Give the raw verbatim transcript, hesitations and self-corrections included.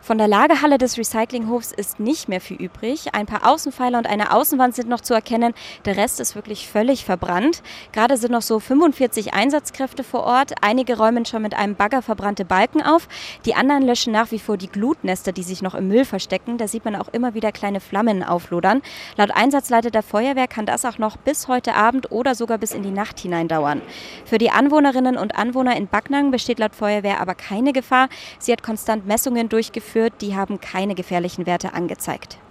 Von der Lagerhalle des Recyclinghofs ist nicht mehr viel übrig. Ein paar Außenpfeiler und eine Außenwand sind noch zu erkennen. Der Rest ist wirklich völlig verbrannt. Gerade sind noch so fünfundvierzig Einsatzkräfte vor Ort. Einige räumen schon mit einem Bagger verbrannte Balken auf. Die anderen löschen nach wie vor die Glutnester, die sich noch im Müll verstecken. Da sieht man auch immer wieder kleine Flammen auflodern. Laut Einsatzleiter der Feuerwehr kann das auch noch bis heute Abend oder sogar bis in die Nacht hinein dauern. Für die Anwohnerinnen und Anwohner in Backnang besteht laut Feuerwehr aber keine Gefahr. Sie hat konstant Messungen durchgeführt. Die haben keine gefährlichen Werte angezeigt.